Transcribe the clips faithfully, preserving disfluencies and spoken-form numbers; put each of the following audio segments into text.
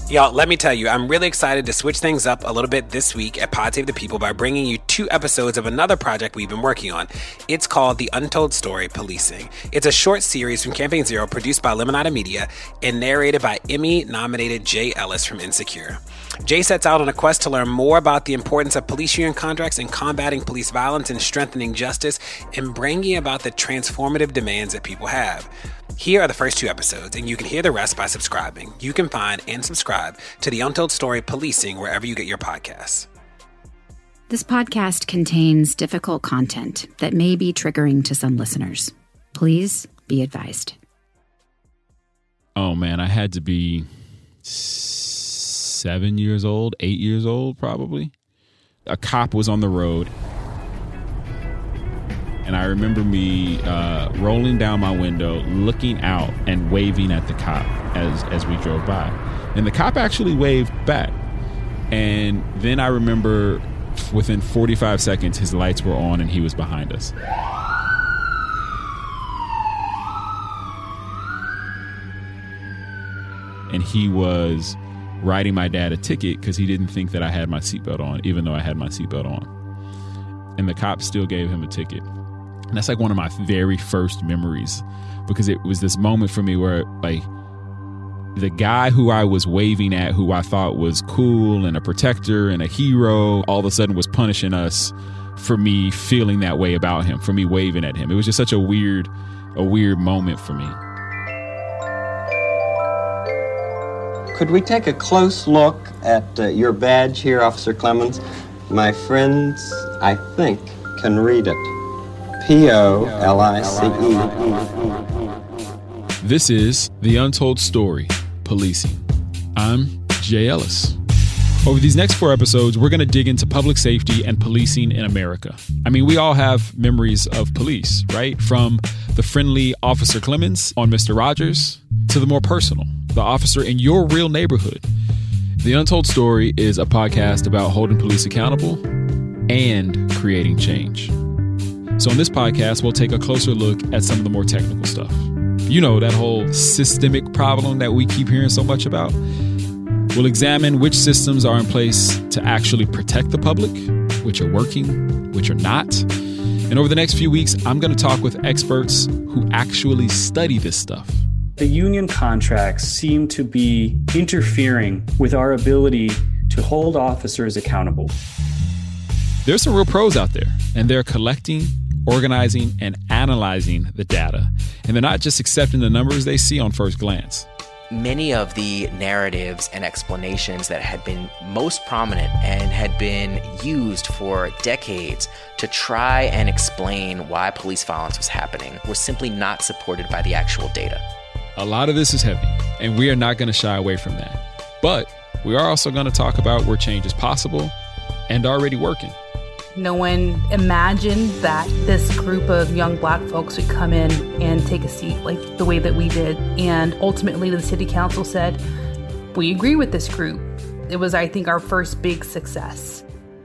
Y'all, let me tell you, I'm really excited to switch things up a little bit this week at Pod Save the People by bringing you two episodes of another project we've been working on. It's called The Untold Story Policing. It's a short series from Campaign Zero produced by Lemonada Media and narrated by Emmy-nominated Jay Ellis from Insecure. Jay sets out on a quest to learn more about the importance of police union contracts in combating police violence and strengthening justice and bringing about the transformative demands that people have. Here are the first two episodes, and you can hear the rest by subscribing. You can find and subscribe to The Untold Story Policing wherever you get your podcasts. This podcast contains difficult content that may be triggering to some listeners. Please be advised. Oh, man, I had to be seven years old, eight years old, probably. A cop was on the road. And I remember me uh, rolling down my window, looking out and waving at the cop as, as we drove by. And the cop actually waved back. And then I remember within forty-five seconds, his lights were on and he was behind us. And he was writing my dad a ticket because he didn't think that I had my seatbelt on, even though I had my seatbelt on. And the cop still gave him a ticket. And that's like one of my very first memories, because it was this moment for me where, like, the guy who I was waving at, who I thought was cool and a protector and a hero, all of a sudden was punishing us for me feeling that way about him, for me waving at him. It was just such a weird, a weird moment for me. Could we take a close look at uh, your badge here, Officer Clemens? My friends, I think, can read it. P O L I C E. This is The Untold Story, Policing. I'm Jay Ellis. Over these next four episodes, we're going to dig into public safety and policing in America. I mean, we all have memories of police, right? From the friendly Officer Clemens on Mister Rogers to the more personal, the officer in your real neighborhood. The Untold Story is a podcast about holding police accountable and creating change. So in this podcast, we'll take a closer look at some of the more technical stuff. You know, that whole systemic problem that we keep hearing so much about. We'll examine which systems are in place to actually protect the public, which are working, which are not. And over the next few weeks, I'm going to talk with experts who actually study this stuff. The union contracts seem to be interfering with our ability to hold officers accountable. There's some real pros out there, and they're collecting, organizing, and analyzing the data. And they're not just accepting the numbers they see on first glance. Many of the narratives and explanations that had been most prominent and had been used for decades to try and explain why police violence was happening were simply not supported by the actual data. A lot of this is heavy, and we are not going to shy away from that. But we are also going to talk about where change is possible and already working. No one imagined that this group of young Black folks would come in and take a seat like the way that we did. And ultimately, the city council said, we agree with this group. It was, I think, our first big success.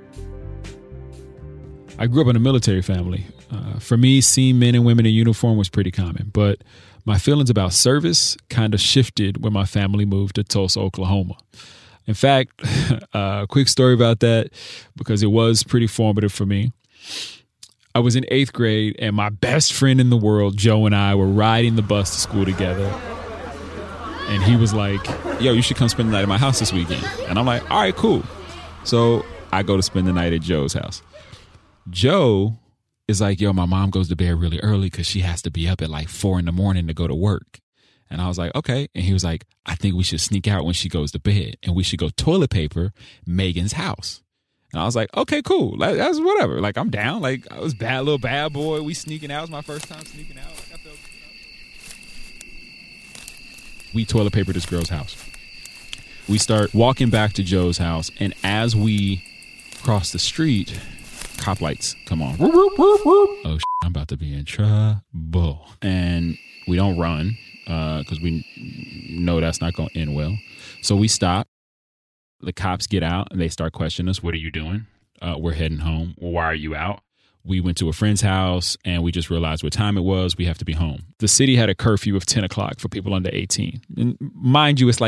I grew up in a military family. Uh, for me, seeing men and women in uniform was pretty common. But my feelings about service kind of shifted when my family moved to Tulsa, Oklahoma. In fact, a uh, quick story about that, because it was pretty formative for me. I was in eighth grade, and my best friend in the world, Joe, and I were riding the bus to school together. And he was like, yo, you should come spend the night at my house this weekend. And I'm like, all right, cool. So I go to spend the night at Joe's house. Joe is like, yo, my mom goes to bed really early because she has to be up at like four in the morning to go to work. And I was like, okay. And he was like, I think we should sneak out when she goes to bed and we should go toilet paper Megan's house. And I was like, okay, cool. Like, that's whatever. Like, I'm down. Like, I was bad little bad boy. We sneaking out. It was my first time sneaking out. Like, I felt, you know. We toilet paper this girl's house. We start walking back to Joe's house. And as we cross the street, cop lights come on. Oh, shit, I'm about to be in trouble. And we don't run. Because uh, we know that's not going to end well. So we stop. The cops get out and they start questioning us. What are you doing? Uh, we're heading home. Well, why are you out? We went to a friend's house and we just realized what time it was. We have to be home. The city had a curfew of ten o'clock for people under eighteen. And mind you, it's like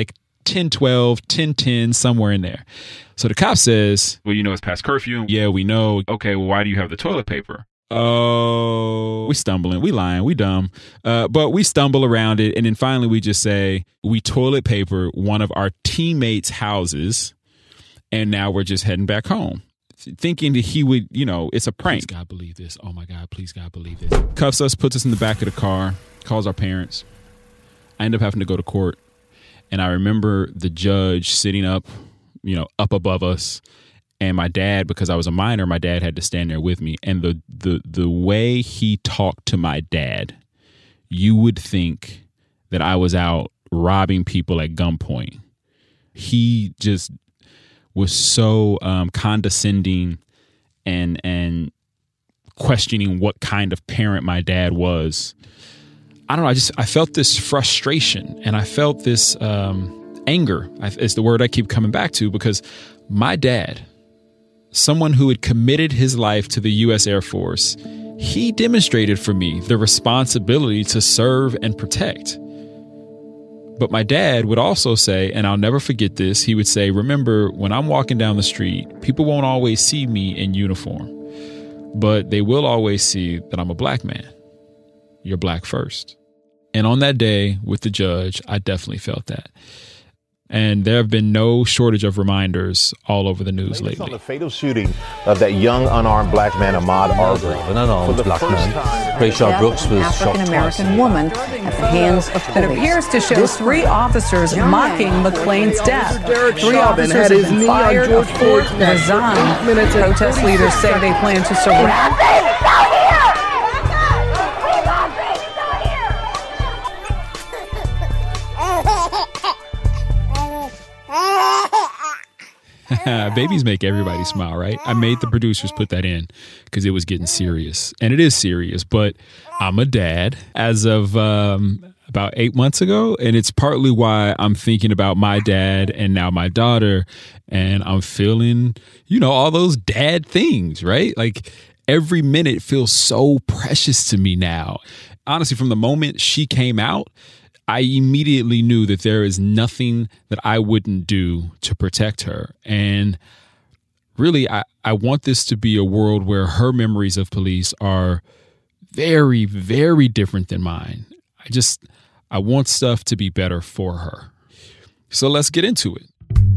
ten twelve, ten ten, somewhere in there. So the cop says, well, you know, it's past curfew. Yeah, we know. Okay, well, why do you have the toilet paper? Oh, we stumbling, we lying, we dumb. Uh, but we stumble around it. And then finally we just say, we toilet paper one of our teammates' houses. And now we're just heading back home. Thinking that he would, you know, it's a prank. Please God, believe this. Oh my God, please God, believe this. Cuffs us, puts us in the back of the car, calls our parents. I end up having to go to court. And I remember the judge sitting up, you know, up above us. And my dad, because I was a minor, my dad had to stand there with me. And the the the way he talked to my dad, you would think that I was out robbing people at gunpoint. He just was so um, condescending and and questioning what kind of parent my dad was. I don't know. I just I felt this frustration and I felt this um, anger. Is the word I keep coming back to, because my dad, someone who had committed his life to the U S Air Force, he demonstrated for me the responsibility to serve and protect. But my dad would also say, and I'll never forget this, he would say, remember, when I'm walking down the street, people won't always see me in uniform, but they will always see that I'm a black man. You're black first. And on that day with the judge, I definitely felt that. And there have been no shortage of reminders all over the news lately. On the fatal shooting of that young unarmed black man, Ahmaud Arbery. An unarmed black man, Rayshard Brooks, was shot twice. An African-American woman at the hands of police. It appears to show three officers mocking McClain's death. Three officers have been fired, a fourth resigned. Protest leaders say they plan to surround. Babies make everybody smile, right? I made the producers put that in because it was getting serious. And it is serious, but I'm a dad as of um, about eight months ago. And it's partly why I'm thinking about my dad and now my daughter. And I'm feeling, you know, all those dad things, right? Like every minute feels so precious to me now. Honestly, from the moment she came out, I immediately knew that there is nothing that I wouldn't do to protect her. And really, I, I want this to be a world where her memories of police are very, very different than mine. I just, I want stuff to be better for her. So let's get into it.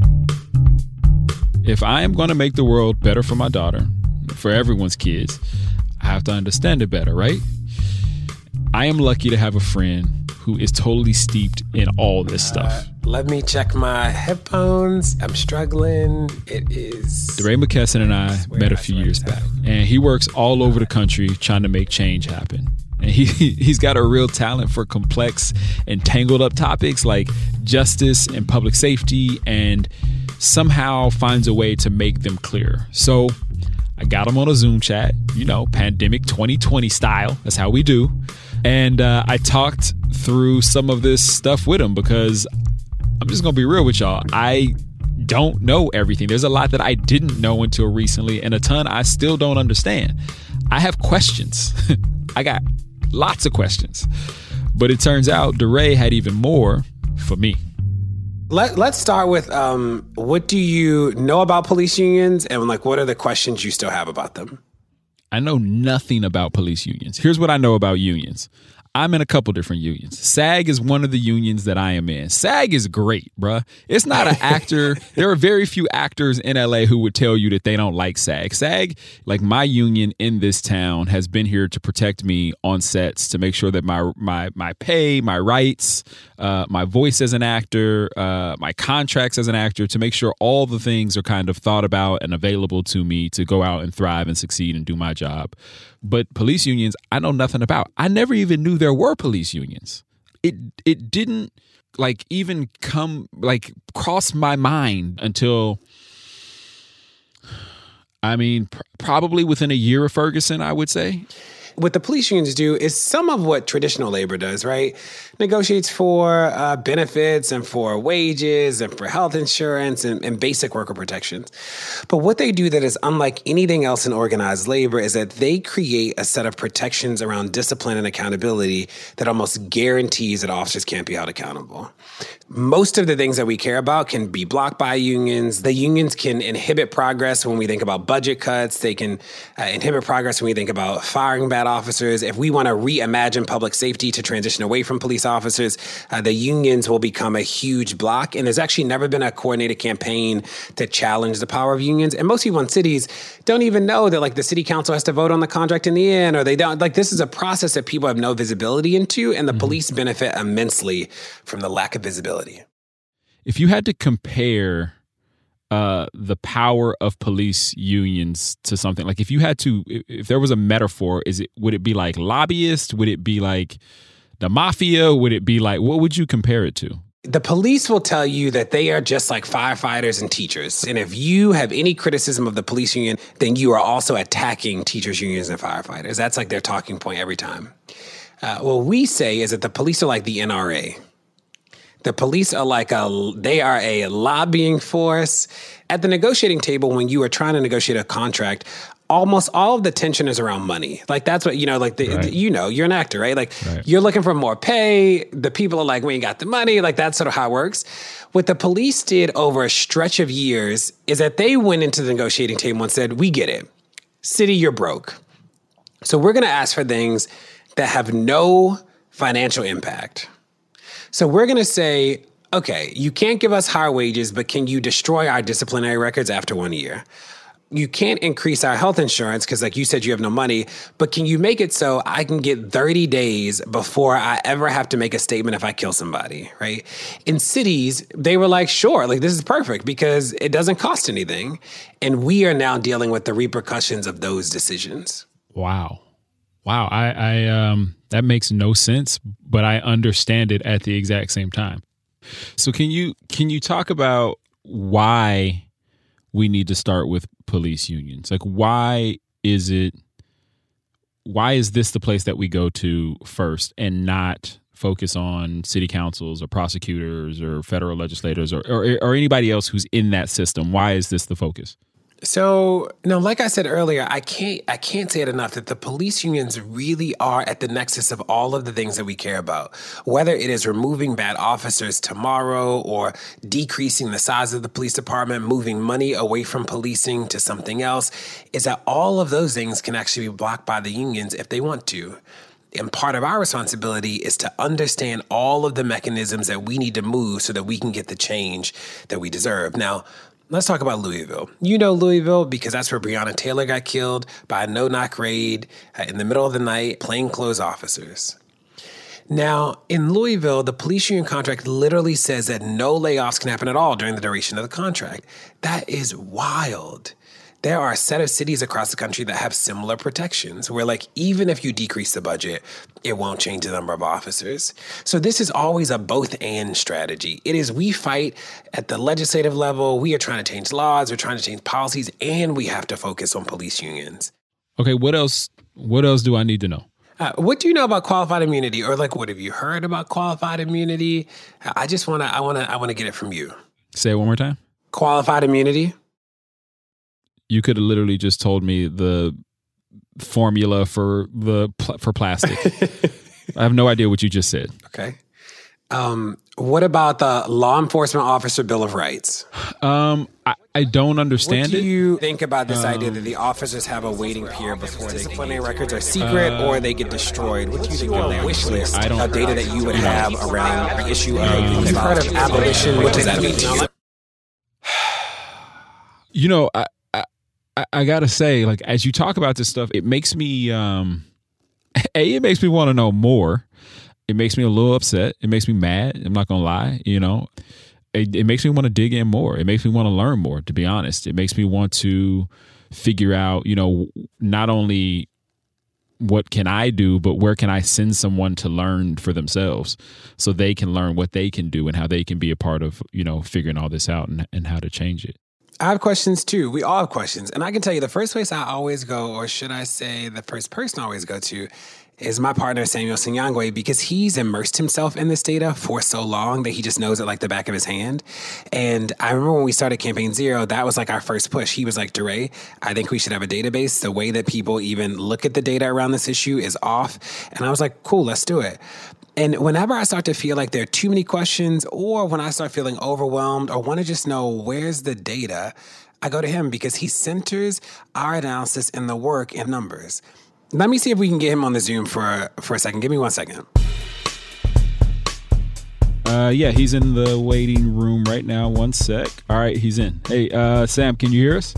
If I am going to make the world better for my daughter, for everyone's kids, I have to understand it better, right? I am lucky to have a friend who is totally steeped in all this stuff. Uh, let me check my headphones. I'm struggling. It is... DeRay McKesson and I, I met a few years back, and he works all over the country trying to make change happen. And he, he's got a real talent for complex and tangled up topics like justice and public safety, and somehow finds a way to make them clear. So I got him on a Zoom chat, you know, pandemic twenty twenty style. That's how we do. And uh, I talked through some of this stuff with him because I'm just going to be real with y'all. I don't know everything. There's a lot that I didn't know until recently, and a ton I still don't understand. I have questions. I got lots of questions. But it turns out DeRay had even more for me. Let, let's start with um, what do you know about police unions, and like what are the questions you still have about them? I know nothing about police unions. Here's what I know about unions. I'm in a couple different unions. SAG is one of the unions that I am in. SAG is great, bruh. It's not an actor. There are very few actors in L A who would tell you that they don't like SAG. SAG, like my union in this town, has been here to protect me on sets, to make sure that my my my pay, my rights, uh, my voice as an actor, uh, my contracts as an actor, to make sure all the things are kind of thought about and available to me to go out and thrive and succeed and do my job. But police unions, I know nothing about. I never even knew there were police unions. It it didn't like even come like cross my mind until, I mean, pr- probably within a year of Ferguson, I would say. what the police unions do is some of what traditional labor does, right? Negotiates for uh, benefits and for wages and for health insurance and, and basic worker protections. But what they do that is unlike anything else in organized labor is that they create a set of protections around discipline and accountability that almost guarantees that officers can't be held accountable. Most of the things that we care about can be blocked by unions. The unions can inhibit progress when we think about budget cuts. They can uh, inhibit progress when we think about firing bad officers. If we want to reimagine public safety to transition away from police officers, uh, the unions will become a huge block. And there's actually never been a coordinated campaign to challenge the power of unions. And most people in cities don't even know that like the city council has to vote on the contract in the end, or they don't. Like this is a process that people have no visibility into, and the mm-hmm. police benefit immensely from the lack of visibility. If you had to compare uh, the power of police unions to something, like if you had to, if there was a metaphor, is it would it be like lobbyists? Would it be like the mafia? Would it be like, what would you compare it to? The police will tell you that they are just like firefighters and teachers. And if you have any criticism of the police union, then you are also attacking teachers, unions, and firefighters. That's like their talking point every time. Uh, what we say is that the police are like the N R A. The police are like a, they are a lobbying force. At the negotiating table, when you are trying to negotiate a contract, almost all of the tension is around money. Like that's what, you know, like, the, right. you know, you're an actor, right? Like right. you're looking for more pay. The people are like, we ain't got the money. Like that's sort of how it works. What the police did over a stretch of years is that they went into the negotiating table and said, we get it. City, you're broke. So we're going to ask for things that have no financial impact. So we're going to say, okay, you can't give us higher wages, but can you destroy our disciplinary records after one year? You can't increase our health insurance because, like you said, you have no money, but can you make it so I can get thirty days before I ever have to make a statement if I kill somebody, right? In cities, they were like, sure, like this is perfect because it doesn't cost anything. And we are now dealing with the repercussions of those decisions. Wow. Wow. I, I um, that makes no sense, but I understand it at the exact same time. So can you can you talk about why we need to start with police unions? Like, why is it, why is this the place that we go to first and not focus on city councils or prosecutors or federal legislators or, or, or anybody else who's in that system? Why is this the focus? So, no, like I said earlier, I can't I can't say it enough that the police unions really are at the nexus of all of the things that we care about. Whether it is removing bad officers tomorrow or decreasing the size of the police department, moving money away from policing to something else, is that all of those things can actually be blocked by the unions if they want to. And part of our responsibility is to understand all of the mechanisms that we need to move so that we can get the change that we deserve. Now, let's talk about Louisville. You know Louisville because that's where Breonna Taylor got killed by a no-knock raid uh, in the middle of the night, plainclothes officers. Now, in Louisville, the police union contract literally says that no layoffs can happen at all during the duration of the contract. That is wild. There are a set of cities across the country that have similar protections where, like, even if you decrease the budget, it won't change the number of officers. So this is always a both and strategy. It is we fight at the legislative level. We are trying to change laws. We're trying to change policies, and we have to focus on police unions. Okay, what else? What else do I need to know? Uh, what do you know about qualified immunity, or like, what have you heard about qualified immunity? I just want to. I want to. I want to get it from you. Say it one more time. Qualified immunity. You could have literally just told me the formula for the for plastic. I have no idea what you just said. Okay. Um, what about the Law Enforcement Officer Bill of Rights? Um, I, I don't understand it. What do you think about this um, idea that the officers have a waiting period before disciplinary records are secret uh, or they get destroyed? What do you think of their wish list of data that you would have around the issue of um, you've heard of abolition? What does that mean to you? You know, I, I, I gotta say, like, as you talk about this stuff, it makes me, um, A, it makes me want to know more. It makes me a little upset. It makes me mad. I'm not gonna lie, you know. It, it makes me want to dig in more. It makes me want to learn more, to be honest. It makes me want to figure out, you know, not only what can I do, but where can I send someone to learn for themselves so they can learn what they can do and how they can be a part of, you know, figuring all this out and, and how to change it. I have questions too. We all have questions. And I can tell you the first place I always go, or should I say the first person I always go to, is my partner, Samuel Sinyangwe, because he's immersed himself in this data for so long that he just knows it like the back of his hand. And I remember when we started Campaign Zero, that was like our first push. He was like, DeRay, I think we should have a database. The way that people even look at the data around this issue is off. And I was like, cool, let's do it. And whenever I start to feel like there are too many questions, or when I start feeling overwhelmed or want to just know where's the data, I go to him because he centers our analysis in the work and numbers. Let me see if we can get him on the Zoom for, for a second. Give me one second. Uh, yeah, he's in the waiting room right now. One sec. All right, he's in. Hey, uh, Sam, can you hear us?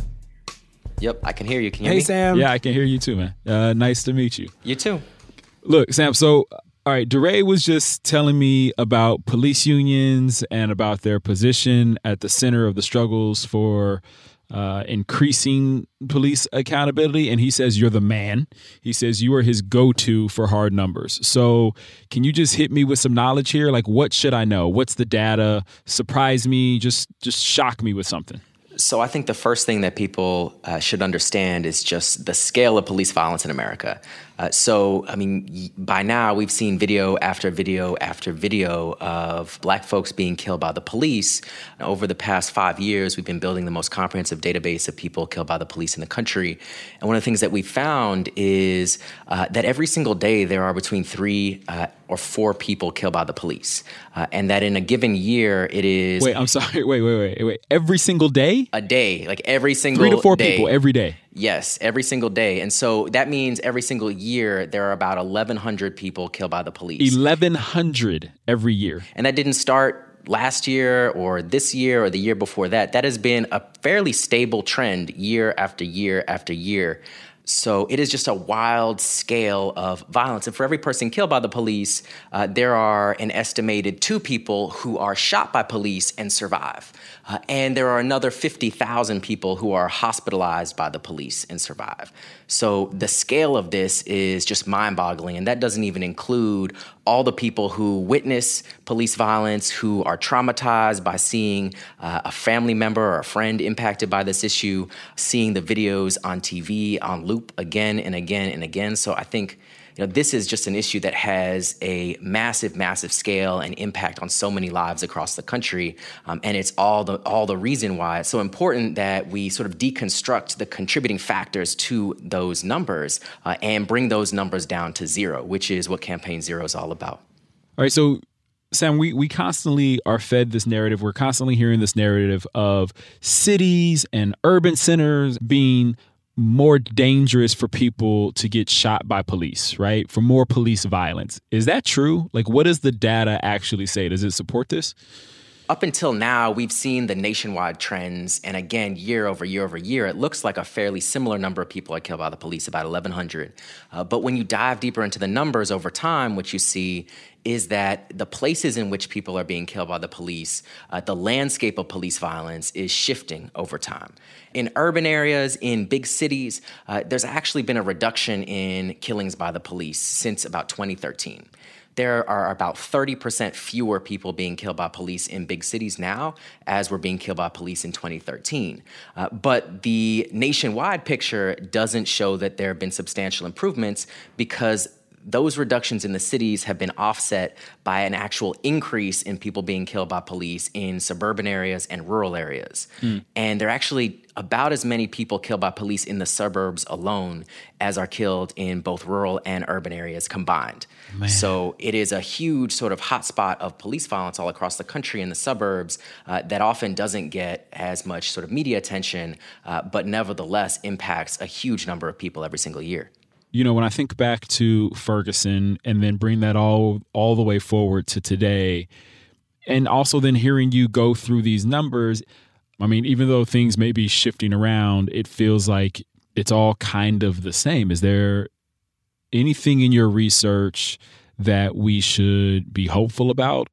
Yep, I can hear you. Can you hear hey, me? Hey, Sam. Yeah, I can hear you too, man. Uh, nice to meet you. You too. Look, Sam, so... All right, DeRay was just telling me about police unions and about their position at the center of the struggles for uh, increasing police accountability. And he says you're the man. He says you are his go-to for hard numbers. So can you just hit me with some knowledge here? Like, what should I know? What's the data? Surprise me. Just just shock me with something. So I think the first thing that people uh, should understand is just the scale of police violence in America. Uh, so, I mean, by now we've seen video after video after video of black folks being killed by the police. Over the past five years, we've been building the most comprehensive database of people killed by the police in the country. And one of the things that we found is uh, that every single day there are between three uh, or four people killed by the police. Uh, and that in a given year, it is... Wait, I'm sorry. Wait, wait, wait, wait. Every single day? A day. Like every single day. Three to four day. people every day. Yes, every single day. And so that means every single year there are about eleven hundred people killed by the police. eleven hundred every year. And that didn't start last year or this year or the year before that. That has been a fairly stable trend year after year after year. So it is just a wild scale of violence. And for every person killed by the police, uh, there are an estimated two people who are shot by police and survive. Uh, and there are another fifty thousand people who are hospitalized by the police and survive. So the scale of this is just mind-boggling. And that doesn't even include all the people who witness police violence, who are traumatized by seeing uh, a family member or a friend impacted by this issue, seeing the videos on T V on loop again and again and again. So I think, you know, this is just an issue that has a massive, massive scale and impact on so many lives across the country. Um, and it's all the all the reason why it's so important that we sort of deconstruct the contributing factors to those numbers uh, and bring those numbers down to zero, which is what Campaign Zero is all about. All right, so Sam, we, we constantly are fed this narrative. We're constantly hearing this narrative of cities and urban centers being more dangerous for people to get shot by police, right? For more police violence. Is that true? Like, what does the data actually say? Does it support this? Up until now, we've seen the nationwide trends. And again, year over year over year, it looks like a fairly similar number of people are killed by the police, about eleven hundred. Uh, but when you dive deeper into the numbers over time, what you see is that the places in which people are being killed by the police, uh, the landscape of police violence is shifting over time. In urban areas, in big cities, uh, there's actually been a reduction in killings by the police since about twenty thirteen. There are about thirty percent fewer people being killed by police in big cities now as were being killed by police in twenty thirteen. Uh, but the nationwide picture doesn't show that there have been substantial improvements because those reductions in the cities have been offset by an actual increase in people being killed by police in suburban areas and rural areas. Mm. And there are actually about as many people killed by police in the suburbs alone as are killed in both rural and urban areas combined. Man. So it is a huge sort of hotspot of police violence all across the country in the suburbs uh, that often doesn't get as much sort of media attention, uh, but nevertheless impacts a huge number of people every single year. You know, when I think back to Ferguson and then bring that all all the way forward to today, and also then hearing you go through these numbers, I mean, even though things may be shifting around, it feels like it's all kind of the same. Is there anything in your research that we should be hopeful about?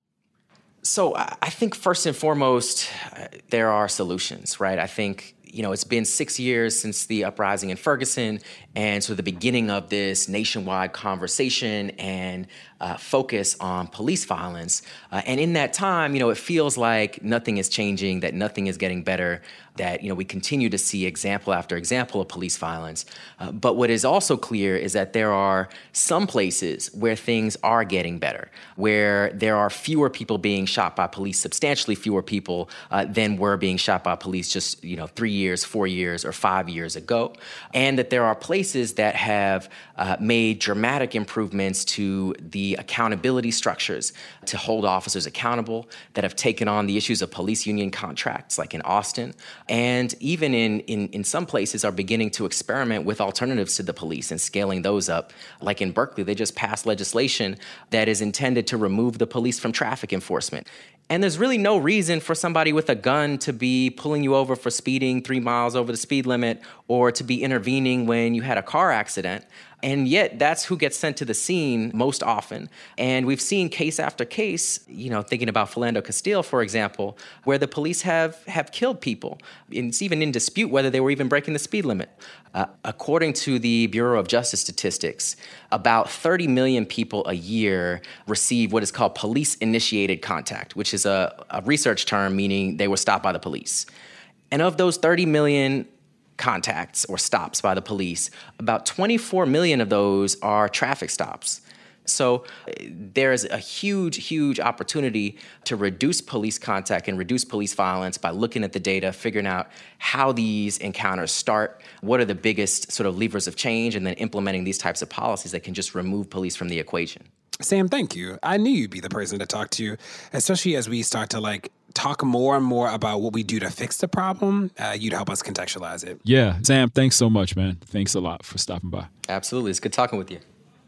So I think first and foremost, uh, there are solutions, right? I think, you know, it's been six years since the uprising in Ferguson, and so the beginning of this nationwide conversation and uh, focus on police violence. Uh, and in that time, you know, it feels like nothing is changing, that nothing is getting better. that, you know, we continue to see example after example of police violence. Uh, but what is also clear is that there are some places where things are getting better, where there are fewer people being shot by police, substantially fewer people uh, than were being shot by police just, you know, three years, four years, or five years ago. And that there are places that have uh, made dramatic improvements to the accountability structures to hold officers accountable, that have taken on the issues of police union contracts, like in Austin, and even in, in, in some places are beginning to experiment with alternatives to the police and scaling those up. Like in Berkeley, they just passed legislation that is intended to remove the police from traffic enforcement. And there's really no reason for somebody with a gun to be pulling you over for speeding three miles over the speed limit or to be intervening when you had a car accident. And yet that's who gets sent to the scene most often. And we've seen case after case, you know, thinking about Philando Castile, for example, where the police have, have killed people. And it's even in dispute whether they were even breaking the speed limit. Uh, according to the Bureau of Justice Statistics, about thirty million people a year receive what is called police-initiated contact, which is a, a research term meaning they were stopped by the police. And of those thirty million contacts or stops by the police, about twenty-four million of those are traffic stops. So there is a huge, huge opportunity to reduce police contact and reduce police violence by looking at the data, figuring out how these encounters start, what are the biggest sort of levers of change, and then implementing these types of policies that can just remove police from the equation. Sam, thank you. I knew you'd be the person to talk to, especially as we start to like talk more and more about what we do to fix the problem. Uh, you'd help us contextualize it. Yeah. Sam, thanks so much, man. Thanks a lot for stopping by. Absolutely. It's good talking with you.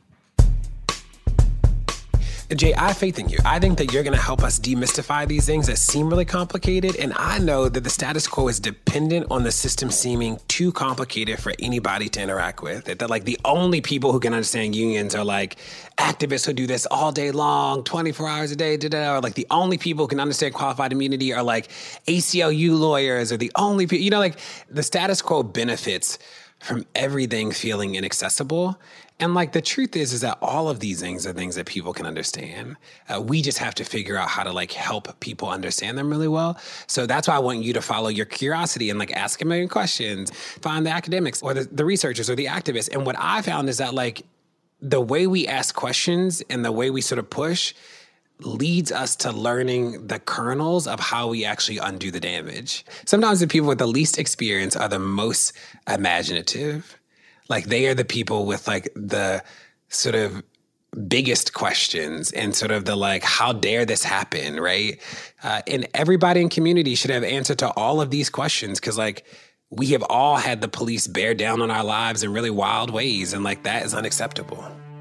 Jay, I have faith in you. I think that you're going to help us demystify these things that seem really complicated. And I know that the status quo is dependent on the system seeming too complicated for anybody to interact with. That, that like the only people who can understand unions are like activists who do this all day long, twenty-four hours a day, da, da, or like the only people who can understand qualified immunity are like A C L U lawyers, or the only people, you know, like the status quo benefits from everything feeling inaccessible. And like the truth is, is that all of these things are things that people can understand. Uh, we just have to figure out how to like help people understand them really well. So that's why I want you to follow your curiosity and like ask a million questions, find the academics or the, the researchers or the activists. And what I found is that like the way we ask questions and the way we sort of push leads us to learning the kernels of how we actually undo the damage. Sometimes the people with the least experience are the most imaginative. Like they are the people with like the sort of biggest questions and sort of the like, how dare this happen, right? Uh, and everybody in community should have answer to all of these questions because like we have all had the police bear down on our lives in really wild ways, and like that is unacceptable.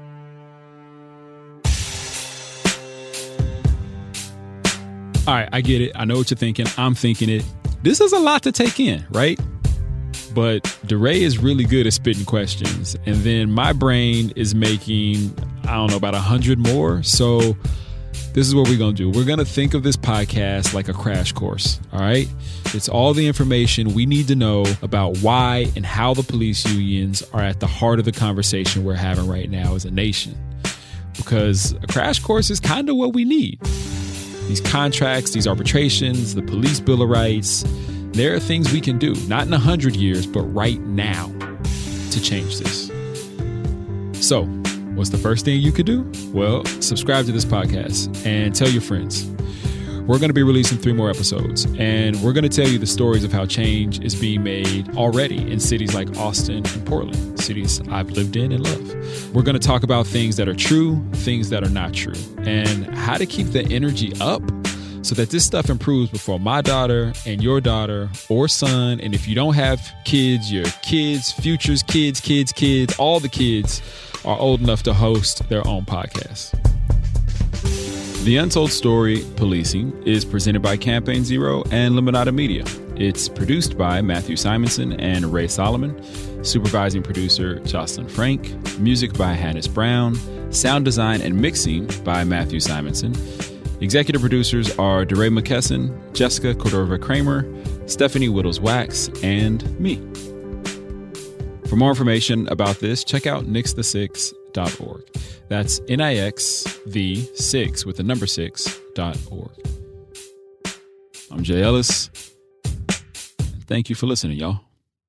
All right, I get it. I know what you're thinking. I'm thinking it. This is a lot to take in, right? But DeRay is really good at spitting questions. And then my brain is making, I don't know, about a hundred more. So this is what we're going to do. We're going to think of this podcast like a crash course, all right? It's all the information we need to know about why and how the police unions are at the heart of the conversation we're having right now as a nation. Because a crash course is kind of what we need. These contracts, these arbitrations, the police bill of rights, there are things we can do, not in a hundred years, but right now to change this. So, what's the first thing you could do? Well, subscribe to this podcast and tell your friends. We're going to be releasing three more episodes, and we're going to tell you the stories of how change is being made already in cities like Austin and Portland, cities I've lived in and love. We're going to talk about things that are true, things that are not true, and how to keep the energy up so that this stuff improves before my daughter and your daughter or son. And if you don't have kids, your kids, futures, kids, kids, kids, all the kids are old enough to host their own podcast. The Untold Story Policing is presented by Campaign Zero and Limonada Media. It's produced by Matthew Simonson and Ray Solomon. Supervising producer Jocelyn Frank. Music by Hannes Brown. Sound design and mixing by Matthew Simonson. Executive producers are DeRay McKesson, Jessica Cordova-Kramer, Stephanie Whittles-Wax, and me. For more information about this, check out nix the six dot org. That's N I X the six with the number six dot org. I'm Jay Ellis. thank you for listening, y'all.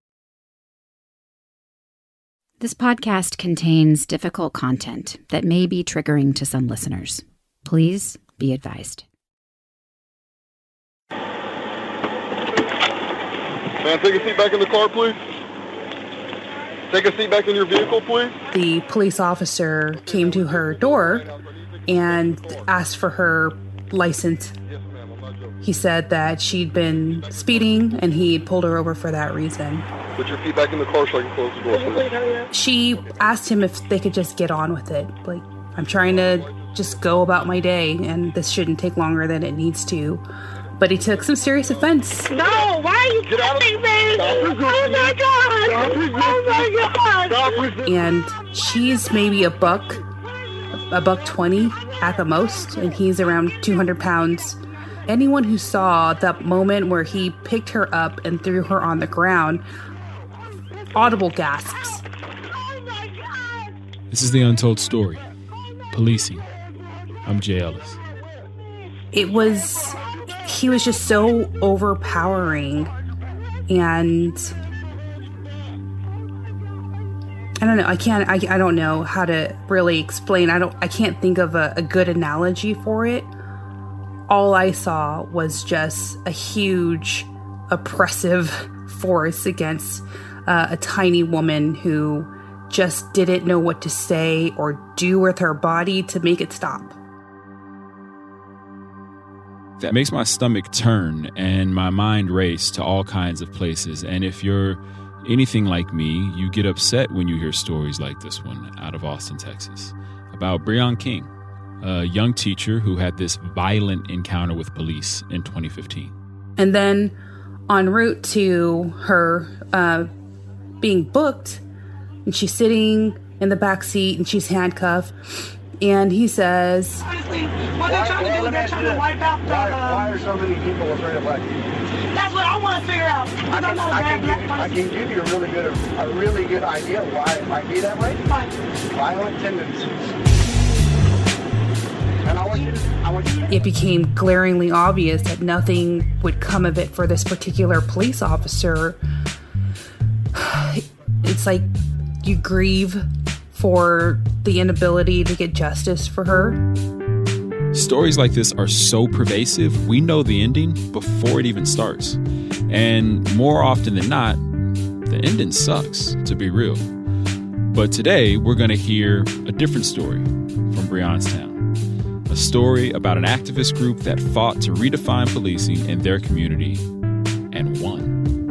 This podcast contains difficult content that may be triggering to some listeners. Please be advised. Man, take a seat back in the car, please. Take a seat back in your vehicle, please. The police officer came to her door and asked for her license. He said that she'd been speeding and he pulled her over for that reason. Put your feet back in the car so I can close the door, please. She asked him if they could just get on with it. Like, I'm trying to just go about my day and this shouldn't take longer than it needs to. But he took some serious offense. No, why are you touching me? Oh my God! Oh my God! And she's maybe a buck, a buck twenty at the most, and he's around two hundred pounds. Anyone who saw that moment where he picked her up and threw her on the ground, audible gasps. This is The Untold Story, Policing. I'm Jay Ellis. It was... He was just so overpowering, and I don't know. I can't. I, I don't know how to really explain. I don't. I can't think of a, a good analogy for it. All I saw was just a huge, oppressive force against uh, a tiny woman who just didn't know what to say or do with her body to make it stop. That makes my stomach turn and my mind race to all kinds of places. And if you're anything like me, you get upset when you hear stories like this one out of Austin, Texas, about Breon King, a young teacher who had this violent encounter with police in twenty fifteen. And then en route to her uh, being booked, and she's sitting in the back seat and she's handcuffed. And he says, Honestly, what they're trying to do is they're trying to wipe out the... Why, um, why are so many people afraid of black people? That's what I want to figure out. I don't know I that can, black give, I person. can give you a really good, a really good idea why it might be that way. Fine. Violent tendencies. And I want you to, I want you to... It became glaringly obvious that nothing would come of it for this particular police officer. It's like you grieve for the inability to get justice for her. Stories like this are so pervasive, we know the ending before it even starts. And more often than not, the ending sucks, to be real. But today, we're going to hear a different story from Breon's town. A story about an activist group that fought to redefine policing in their community and won.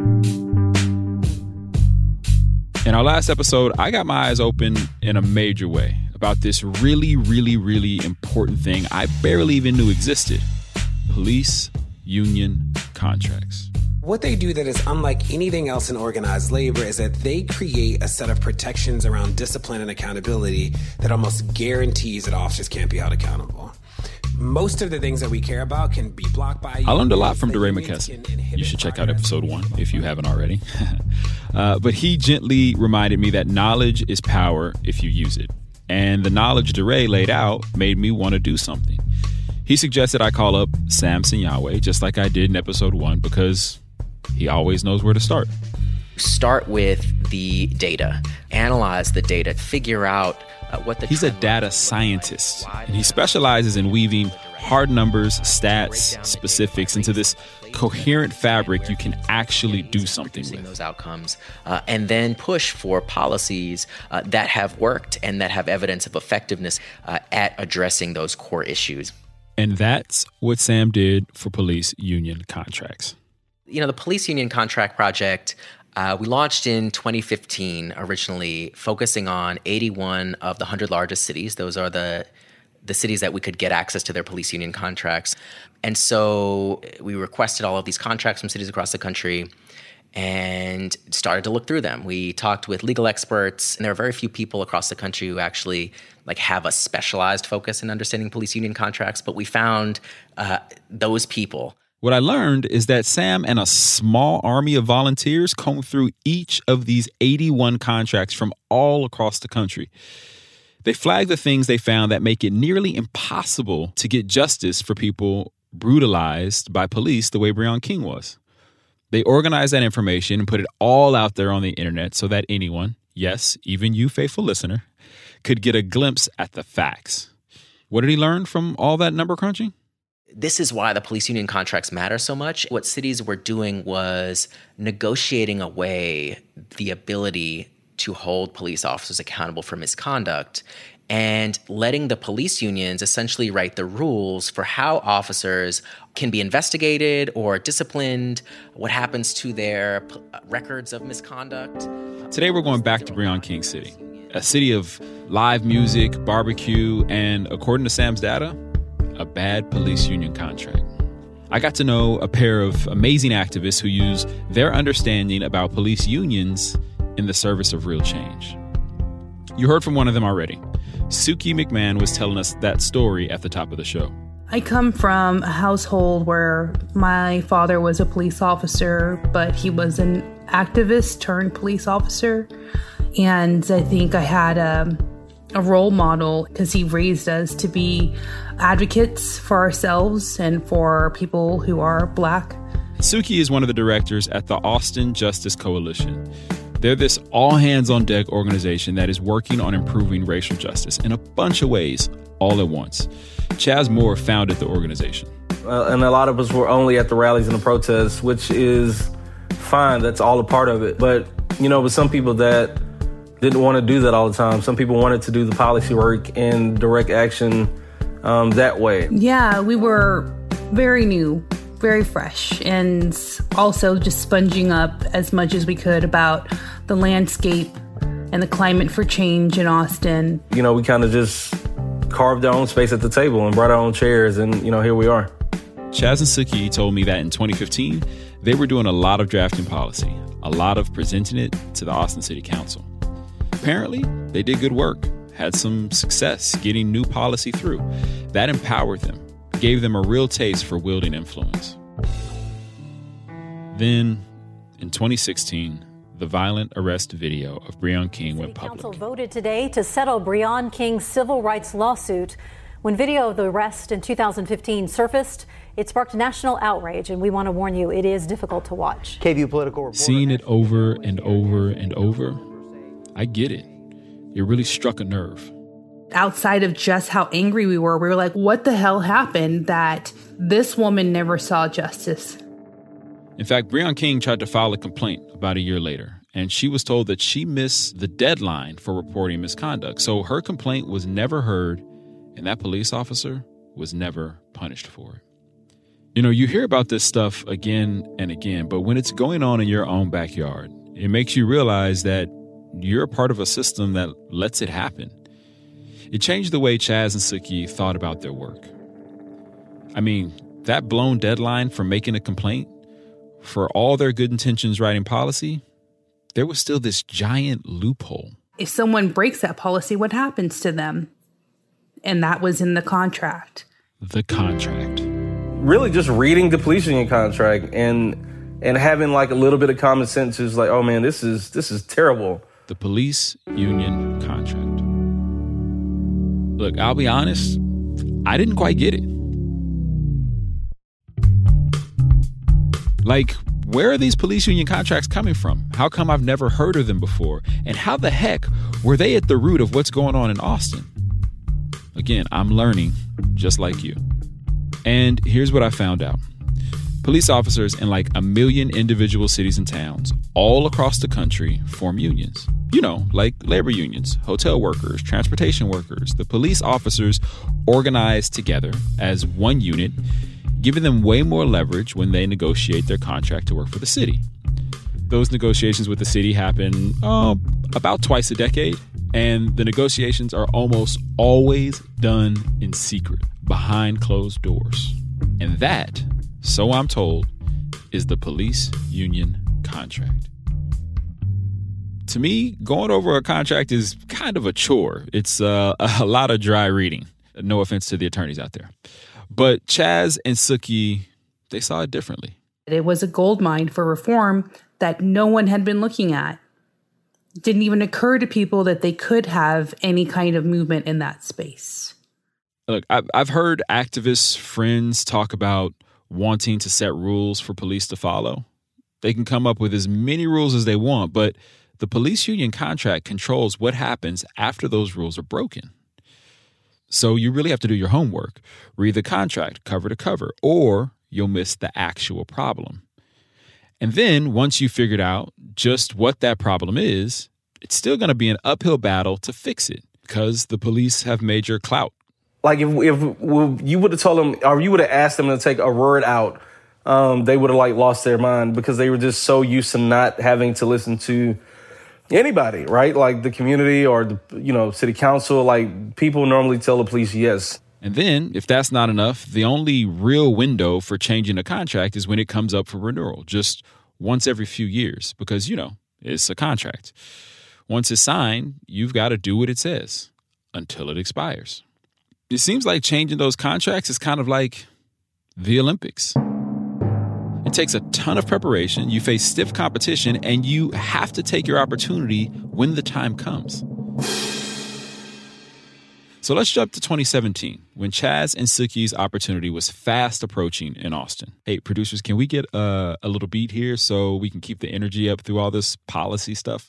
In our last episode, I got my eyes open in a major way about this really, really, really important thing I barely even knew existed: police union contracts. What they do that is unlike anything else in organized labor is that they create a set of protections around discipline and accountability that almost guarantees that officers can't be held accountable. Most of the things that we care about can be blocked by... I learned a lot from DeRay McKesson. You should check out episode one if you haven't already. uh, but he gently reminded me that knowledge is power if you use it. And the knowledge DeRay laid out made me want to do something. He suggested I call up Sam Sinyawe, just like I did in episode one, because he always knows where to start. Start with the data. Analyze the data. Figure out uh, what the... He's a data scientist, and he specializes in weaving hard numbers, stats, specifics into this coherent fabric you can actually do something with. Those outcomes, uh, and then push for policies uh, that have worked and that have evidence of effectiveness uh, at addressing those core issues. And that's what Sam did for police union contracts. You know, the Police Union Contract Project, uh, we launched in twenty fifteen, originally focusing on eighty-one of the one hundred largest cities. Those are the the cities that we could get access to their police union contracts. And so we requested all of these contracts from cities across the country and started to look through them. We talked with legal experts, and there are very few people across the country who actually like have a specialized focus in understanding police union contracts, but we found uh, those people. What I learned is that Sam and a small army of volunteers combed through each of these eighty-one contracts from all across the country. They flagged the things they found that make it nearly impossible to get justice for people brutalized by police the way Breon King was. They organized that information and put it all out there on the internet so that anyone, yes, even you, faithful listener, could get a glimpse at the facts. What did he learn from all that number crunching? This is why the police union contracts matter so much. What cities were doing was negotiating away the ability to hold police officers accountable for misconduct and letting the police unions essentially write the rules for how officers can be investigated or disciplined, what happens to their p- records of misconduct. Today we're going back to Breon King City, a city of live music, barbecue, and according to Sam's data, a bad police union contract. I got to know a pair of amazing activists who use their understanding about police unions in the service of real change. You heard from one of them already. Suki McMahon was telling us that story at the top of the show. I come from a household where my father was a police officer, but he was an activist turned police officer. And I think I had a, a role model because he raised us to be advocates for ourselves and for people who are Black. Suki is one of the directors at the Austin Justice Coalition. They're this all-hands-on-deck organization that is working on improving racial justice in a bunch of ways all at once. Chaz Moore founded the organization. Uh, and a lot of us were only at the rallies and the protests, which is fine. That's all a part of it. But, you know, with some people that didn't want to do that all the time. Some people wanted to do the policy work and direct action um, that way. Yeah, we were very new, very fresh, and also just sponging up as much as we could about the landscape and the climate for change in Austin. You know, we kind of just carved our own space at the table and brought our own chairs, and, you know, here we are. Chaz and Suki told me that in twenty fifteen, they were doing a lot of drafting policy, a lot of presenting it to the Austin City Council. Apparently, they did good work, had some success getting new policy through. That empowered them, gave them a real taste for wielding influence. Then, in twenty sixteen, the violent arrest video of Breon King went public. Council voted today to settle Breon King's civil rights lawsuit. When video of the arrest in two thousand fifteen surfaced, it sparked national outrage, and we want to warn you, it is difficult to watch. K V U political reporter. Seeing it over and over and over, I get it. It really struck a nerve. Outside of just how angry we were, we were like, what the hell happened that this woman never saw justice? In fact, Breon King tried to file a complaint about a year later, and she was told that she missed the deadline for reporting misconduct. So her complaint was never heard, and that police officer was never punished for it. You know, you hear about this stuff again and again, but when it's going on in your own backyard, it makes you realize that you're a part of a system that lets it happen. It changed the way Chaz and Suki thought about their work. I mean, that blown deadline for making a complaint, for all their good intentions writing policy, there was still this giant loophole. If someone breaks that policy, what happens to them? And that was in the contract. The contract. Really just reading the police union contract and and having like a little bit of common sense is like, oh man, this is this is terrible. The police union contract. Look, I'll be honest, I didn't quite get it. Like, where are these police union contracts coming from? How come I've never heard of them before? And how the heck were they at the root of what's going on in Austin? Again, I'm learning just like you. And here's what I found out. Police officers in like a million individual cities and towns all across the country form unions. You know, like labor unions, hotel workers, transportation workers. The police officers organize together as one unit, giving them way more leverage when they negotiate their contract to work for the city. Those negotiations with the city happen oh, about twice a decade, and the negotiations are almost always done in secret, behind closed doors. And that, so I'm told, is the police union contract. To me, going over a contract is kind of a chore. It's uh, a lot of dry reading. No offense to the attorneys out there. But Chaz and Suki, they saw it differently. It was a goldmine for reform that no one had been looking at. It didn't even occur to people that they could have any kind of movement in that space. Look, I've heard activists, friends talk about wanting to set rules for police to follow. They can come up with as many rules as they want, but the police union contract controls what happens after those rules are broken. So you really have to do your homework. Read the contract cover to cover, or you'll miss the actual problem. And then once you figured out just what that problem is, it's still going to be an uphill battle to fix it because the police have major clout. Like if, if you would have told them, or you would have asked them to take a word out, um, they would have like lost their mind because they were just so used to not having to listen to anybody, right? Like the community or the, you know, city council. Like people normally tell the police yes. And then, if that's not enough, the only real window for changing a contract is when it comes up for renewal, just once every few years, because, you know, it's a contract. Once it's signed, you've got to do what it says until it expires. It seems like changing those contracts is kind of like the Olympics. It takes a ton of preparation, you face stiff competition, and you have to take your opportunity when the time comes. So let's jump to twenty seventeen, when Chaz and Suki's opportunity was fast approaching in Austin. Hey, producers, can we get a, a little beat here so we can keep the energy up through all this policy stuff?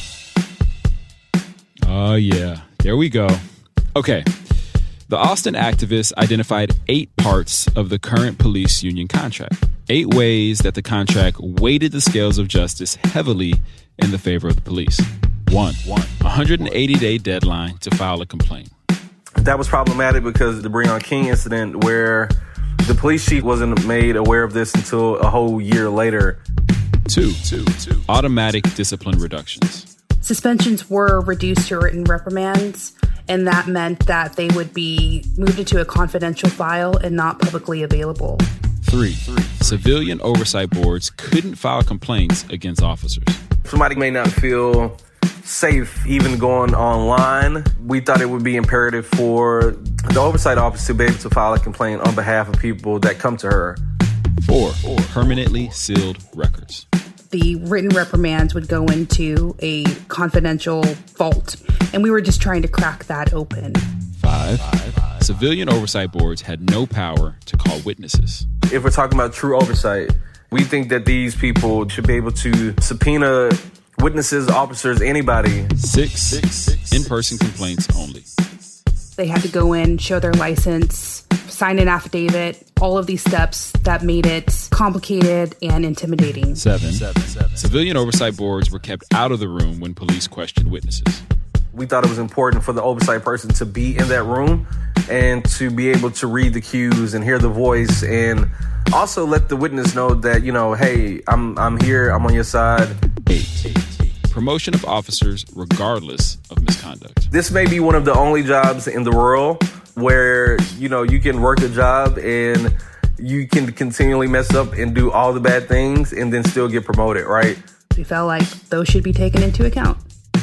Oh, yeah. There we go. Okay. The Austin activists identified eight parts of the current police union contract. Eight ways that the contract weighted the scales of justice heavily in the favor of the police. One, one one hundred eighty day deadline to file a complaint. That was problematic because of the Breon King incident where the police chief wasn't made aware of this until a whole year later. Two, two, two. Automatic discipline reductions. Suspensions were reduced to written reprimands, and that meant that they would be moved into a confidential file and not publicly available. Three, three. Civilian oversight boards couldn't file complaints against officers. Somebody may not feel safe even going online. We thought it would be imperative for the oversight office to be able to file a complaint on behalf of people that come to her. Four, Four. Permanently sealed records. The written reprimands would go into a confidential vault, and we were just trying to crack that open. Five. Five. Civilian oversight boards had no power to call witnesses. If we're talking about true oversight, we think that these people should be able to subpoena witnesses, officers, anybody. Six, six, six. In-person complaints only. They had to go in, show their license, sign an affidavit, all of these steps that made it complicated and intimidating. Seven. Seven, seven. Civilian oversight boards were kept out of the room when police questioned witnesses. We thought it was important for the oversight person to be in that room and to be able to read the cues and hear the voice and also let the witness know that, you know, hey, I'm I'm here, I'm on your side. Eight. Promotion of officers regardless of misconduct. This may be one of the only jobs in the world where, you know, you can work a job and you can continually mess up and do all the bad things and then still get promoted, right? We felt like those should be taken into account.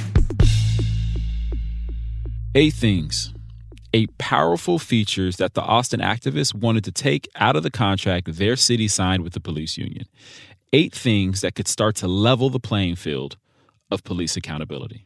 Eight things. Eight powerful features that the Austin activists wanted to take out of the contract their city signed with the police union. Eight things that could start to level the playing field of police accountability.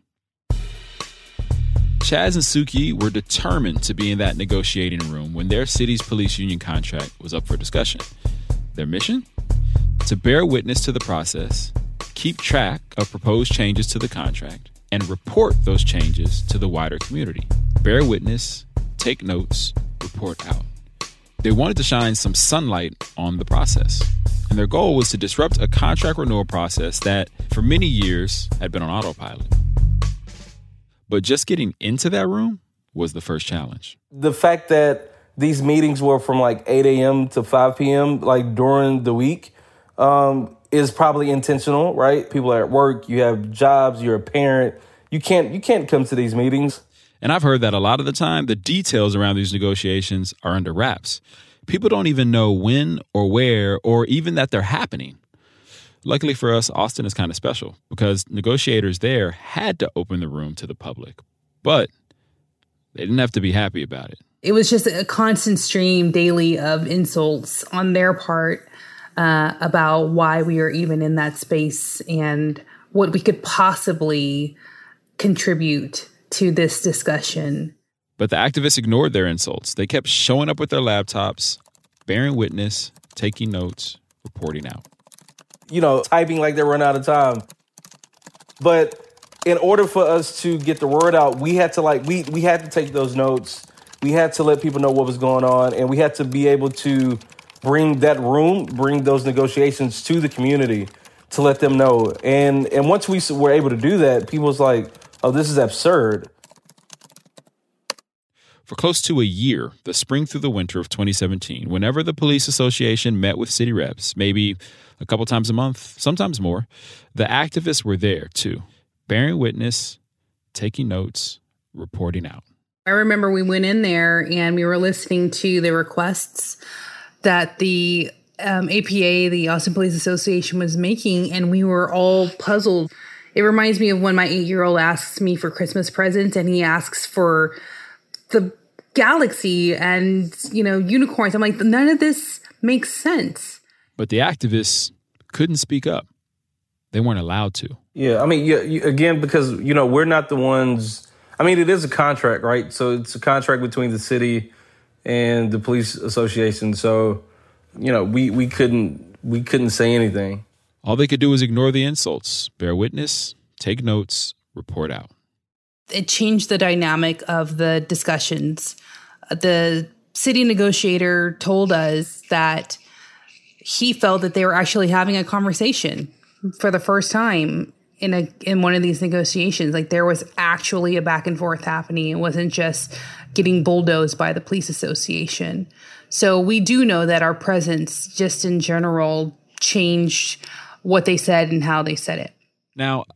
Chaz and Suki were determined to be in that negotiating room when their city's police union contract was up for discussion. Their mission? To bear witness to the process, keep track of proposed changes to the contract, and report those changes to the wider community. Bear witness, take notes, report out. They wanted to shine some sunlight on the process. And their goal was to disrupt a contract renewal process that, for many years, had been on autopilot. But just getting into that room was the first challenge. The fact that these meetings were from like eight a.m. to five p.m., like during the week, um, is probably intentional, right? People are at work, you have jobs, you're a parent. You can't you can't come to these meetings. And I've heard that a lot of the time, the details around these negotiations are under wraps. People don't even know when or where or even that they're happening. Luckily for us, Austin is kind of special because negotiators there had to open the room to the public, but they didn't have to be happy about it. It was just a constant stream daily of insults on their part uh, about why we are even in that space and what we could possibly contribute to this discussion. But the activists ignored their insults. They kept showing up with their laptops, bearing witness, taking notes, reporting out. you know, typing like they run out of time. But in order for us to get the word out, we had to like, we, we had to take those notes. We had to let people know what was going on, and we had to be able to bring that room, bring those negotiations to the community to let them know. And and once we were able to do that, people was like, oh, this is absurd. For close to a year, the spring through the winter of twenty seventeen, whenever the police association met with city reps, maybe a couple times a month, sometimes more, the activists were there too, bearing witness, taking notes, reporting out. I remember we went in there and we were listening to the requests that the um, A P A, the Austin Police Association, was making, and we were all puzzled. It reminds me of when my eight-year-old asks me for Christmas presents, and he asks for the galaxy and, you know, unicorns. I'm like, none of this makes sense. But the activists couldn't speak up. They weren't allowed to. Yeah, I mean, yeah, you, again, because, you know, we're not the ones... I mean, it is a contract, right? So it's a contract between the city and the police association. So, you know, we, we couldn't we couldn't say anything. All they could do was ignore the insults, bear witness, take notes, report out. It changed the dynamic of the discussions. The city negotiator told us that he felt that they were actually having a conversation for the first time in a in one of these negotiations. Like, there was actually a back and forth happening. It wasn't just getting bulldozed by the police association. So we do know that our presence just in general changed what they said and how they said it. Now,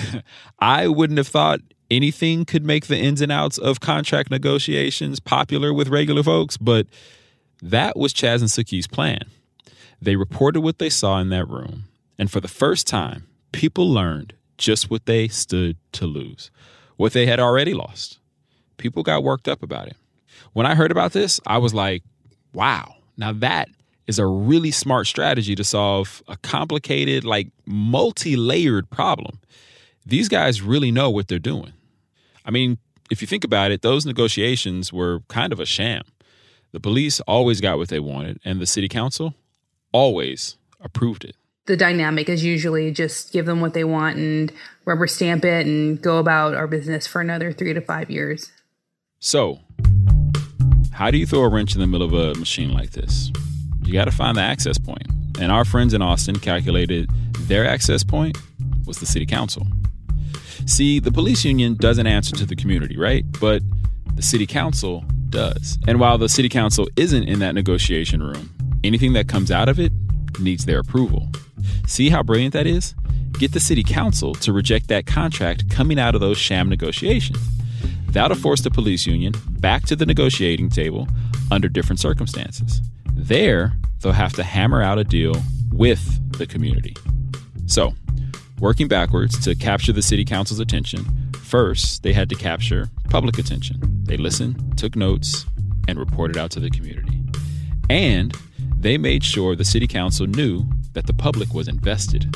I wouldn't have thought anything could make the ins and outs of contract negotiations popular with regular folks, but that was Chaz and Suki's plan. They reported what they saw in that room, and for the first time, people learned just what they stood to lose, what they had already lost. People got worked up about it. When I heard about this, I was like, wow, now that is a really smart strategy to solve a complicated, like multi-layered problem. These guys really know what they're doing. I mean, if you think about it, those negotiations were kind of a sham. The police always got what they wanted, and the city council always approved it. The dynamic is usually just give them what they want and rubber stamp it and go about our business for another three to five years. So, how do you throw a wrench in the middle of a machine like this? You got to find the access point. And our friends in Austin calculated their access point was the city council. See, the police union doesn't answer to the community, right? But the city council does. And while the city council isn't in that negotiation room, anything that comes out of it needs their approval. See how brilliant that is? Get the city council to reject that contract coming out of those sham negotiations. That'll force the police union back to the negotiating table under different circumstances. There, they'll have to hammer out a deal with the community. So, working backwards to capture the city council's attention, first, they had to capture public attention. They listened, took notes, and reported out to the community. And they made sure the city council knew that the public was invested.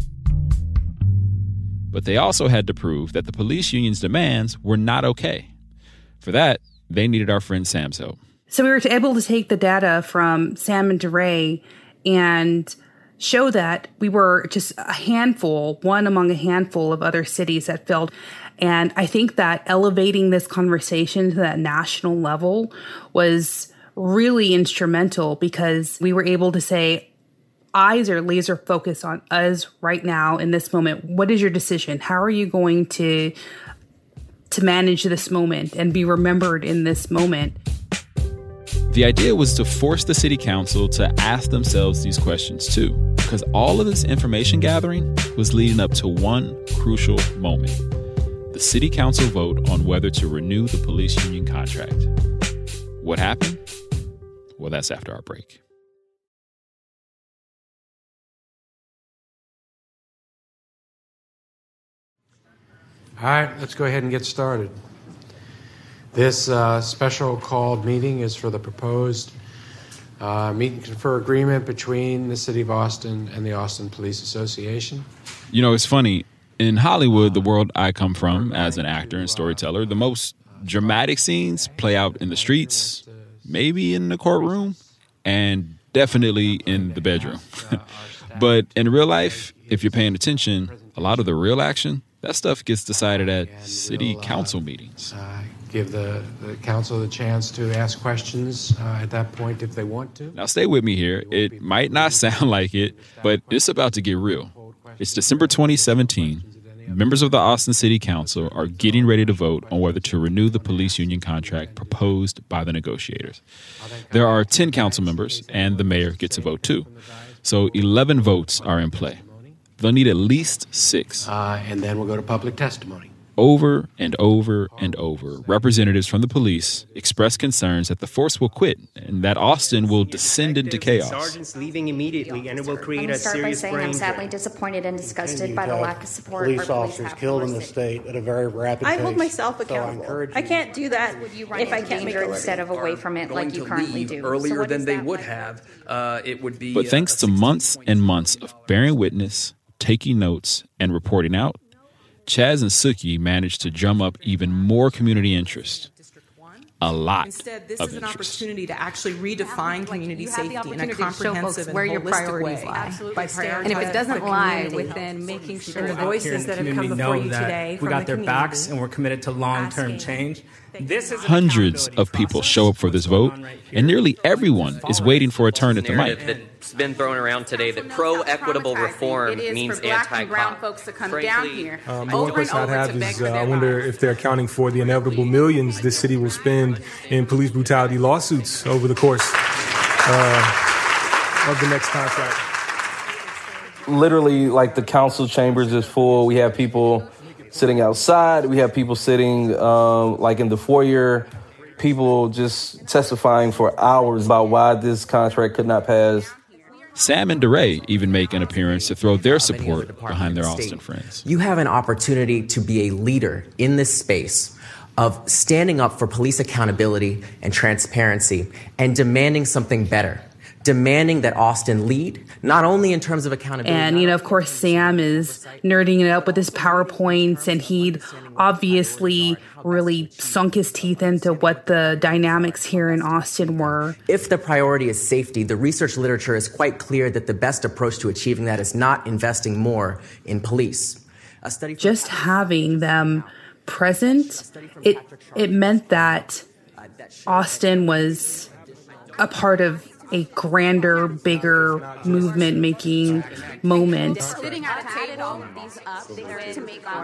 But they also had to prove that the police union's demands were not okay. For that, they needed our friend Sam's help. So we were able to take the data from Sam and DeRay and show that we were just a handful, one among a handful of other cities that failed. And I think that elevating this conversation to that national level was really instrumental, because we were able to say, eyes are laser focused on us right now in this moment. What is your decision? How are you going to to manage this moment and be remembered in this moment? The idea was to force the city council to ask themselves these questions too, because all of this information gathering was leading up to one crucial moment: the city council vote on whether to renew the police union contract. What happened? Well, that's after our break. All right, let's go ahead and get started. This uh, special called meeting is for the proposed uh, meet and confer agreement between the City of Austin and the Austin Police Association. You know, it's funny. In Hollywood, the world I come from as an actor and storyteller, the most dramatic scenes play out in the streets, maybe in the courtroom, and definitely in the bedroom. But in real life, if you're paying attention, a lot of the real action, that stuff gets decided at city council meetings. Uh, give the, the council the chance to ask questions uh, at that point if they want to. Now, stay with me here. It might not sound like it, but it's about to get real. It's December twenty seventeen. Members of the Austin City Council are getting ready to vote on whether to renew the police union contract proposed by the negotiators. There are ten council members, and the mayor gets a vote too. So eleven votes are in play. They'll need at least six. Uh, and then we'll go to public testimony. Over and over and over, representatives from the police express concerns that the force will quit and that Austin will descend into chaos. Sergeants leaving immediately, and it will create Let me a start by serious saying brain I'm sadly drain. disappointed and disgusted by the lack of support. Police our officers have killed in for the city. state at a very rapid I pace. hold myself So I accountable. encourage I you- can't do that Run if I into can't make danger a instead of away from it like you currently do. Earlier So what than is they that would like? have, uh, it would be. But thanks to months and months of bearing witness, taking notes, and reporting out, Chaz and Suki managed to drum up even more community interest. A lot Instead, this of is an interest. opportunity to actually redefine community you have the safety in a opportunity to show comprehensive folks and where your holistic priorities way. lie. Absolutely. By And if it the doesn't lie community. within making sure And the that voices that have come before you today we from got the their community backs and we're committed to long-term change. This is Hundreds of people show up for this vote, and nearly everyone is waiting for a turn at the mic. Narrative that's been thrown around today that pro-equitable reform It is means for black and anti-cop. brown folks to come down Frankly, here Um, the over one question and I'd over to have beg is for uh, I their wonder if they're accounting for the inevitable millions this city will spend in police brutality lawsuits over the course uh, of the next contract. Literally, like, the council chambers is full. We have people sitting outside. We have people sitting, um, like, in the foyer. People just testifying for hours about why this contract could not pass. Sam and DeRay even make an appearance to throw their support behind their Austin friends. You have an opportunity to be a leader in this space of standing up for police accountability and transparency and demanding something better. Demanding that Austin lead, not only in terms of accountability. And, you know, of course, Sam is nerding it up with his PowerPoints, and he'd obviously really sunk his teeth into what the dynamics here in Austin were. If the priority is safety, the research literature is quite clear that the best approach to achieving that is not investing more in police. A study Just having them present, it it meant that Austin was a part of a grander, bigger movement-making moment. Sitting at a table to make our